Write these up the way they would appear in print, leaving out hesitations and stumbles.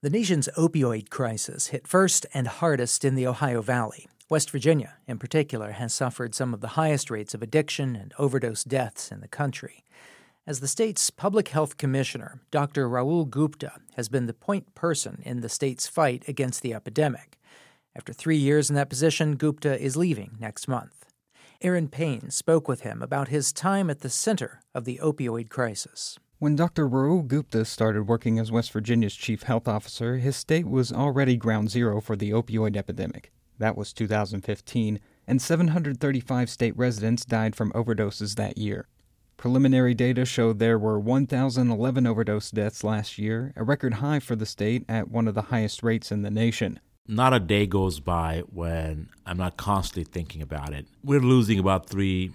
The nation's opioid crisis hit first and hardest in the Ohio Valley. West Virginia, in particular, has suffered some of the highest rates of addiction and overdose deaths in the country. As the state's public health commissioner, Dr. Rahul Gupta has been the point person in the state's fight against the epidemic. After 3 years in that position, Gupta is leaving next month. Aaron Payne spoke with him about his time at the center of the opioid crisis. When Dr. Rahul Gupta started working as West Virginia's chief health officer, his state was already ground zero for the opioid epidemic. That was 2015, and 735 state residents died from overdoses that year. Preliminary data showed there were 1,011 overdose deaths last year, a record high for the state at one of the highest rates in the nation. Not a day goes by when I'm not constantly thinking about it. We're losing about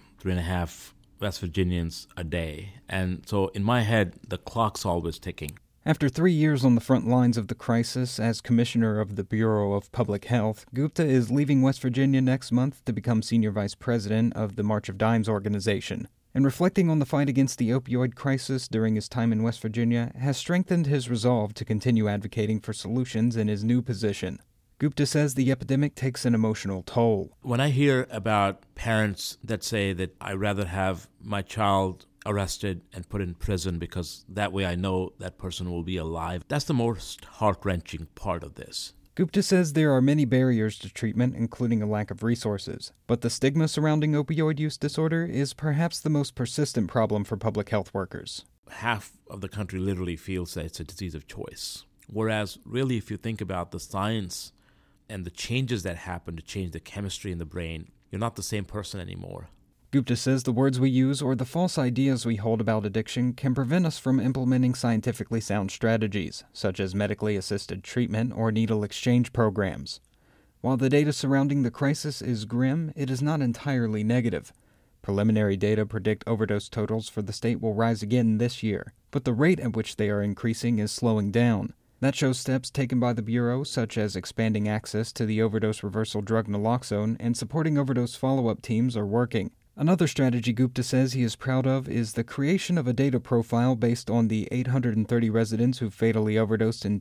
3.5 West Virginians a day. And so in my head, the clock's always ticking. After 3 years on the front lines of the crisis as commissioner of the Bureau of Public Health, Gupta is leaving West Virginia next month to become senior vice president of the March of Dimes organization. And reflecting on the fight against the opioid crisis during his time in West Virginia has strengthened his resolve to continue advocating for solutions in his new position. Gupta says the epidemic takes an emotional toll. When I hear about parents that say that I'd rather have my child arrested and put in prison because that way I know that person will be alive, that's the most heart-wrenching part of this. Gupta says there are many barriers to treatment, including a lack of resources. But the stigma surrounding opioid use disorder is perhaps the most persistent problem for public health workers. Half of the country literally feels that it's a disease of choice. Whereas really, if you think about the science and the changes that happen to change the chemistry in the brain, you're not the same person anymore. Gupta says the words we use or the false ideas we hold about addiction can prevent us from implementing scientifically sound strategies, such as medically assisted treatment or needle exchange programs. While the data surrounding the crisis is grim, it is not entirely negative. Preliminary data predict overdose totals for the state will rise again this year, but the rate at which they are increasing is slowing down. That shows steps taken by the Bureau, such as expanding access to the overdose reversal drug naloxone and supporting overdose follow-up teams are working. Another strategy Gupta says he is proud of is the creation of a data profile based on the 830 residents who fatally overdosed in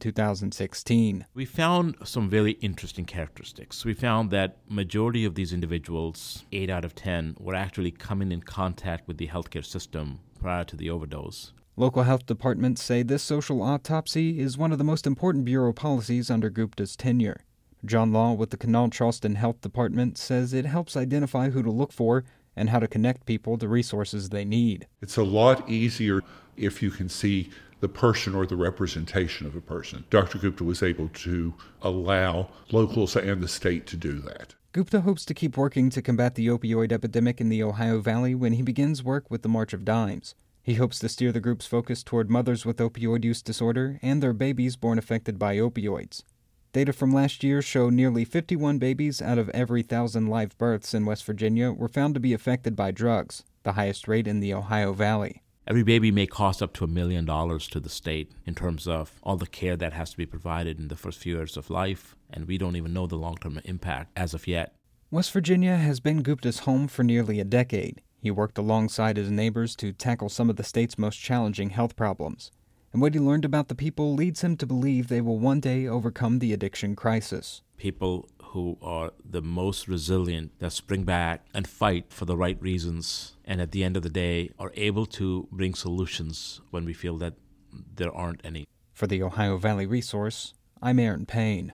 2016. We found some very interesting characteristics. We found that majority of these individuals, 8 out of 10, were actually coming in contact with the healthcare system prior to the overdose. Local health departments say this social autopsy is one of the most important Bureau policies under Gupta's tenure. John Law with the Canal-Charleston Health Department says it helps identify who to look for and how to connect people to resources they need. It's a lot easier if you can see the person or the representation of a person. Dr. Gupta was able to allow locals and the state to do that. Gupta hopes to keep working to combat the opioid epidemic in the Ohio Valley when he begins work with the March of Dimes. He hopes to steer the group's focus toward mothers with opioid use disorder and their babies born affected by opioids. Data from last year show nearly 51 babies out of every 1,000 live births in West Virginia were found to be affected by drugs, the highest rate in the Ohio Valley. Every baby may cost up to $1 million to the state in terms of all the care that has to be provided in the first few years of life, and we don't even know the long-term impact as of yet. West Virginia has been Gupta's home for nearly a decade. He worked alongside his neighbors to tackle some of the state's most challenging health problems. And what he learned about the people leads him to believe they will one day overcome the addiction crisis. People who are the most resilient, that spring back and fight for the right reasons, and at the end of the day are able to bring solutions when we feel that there aren't any. For the Ohio Valley Resource, I'm Aaron Payne.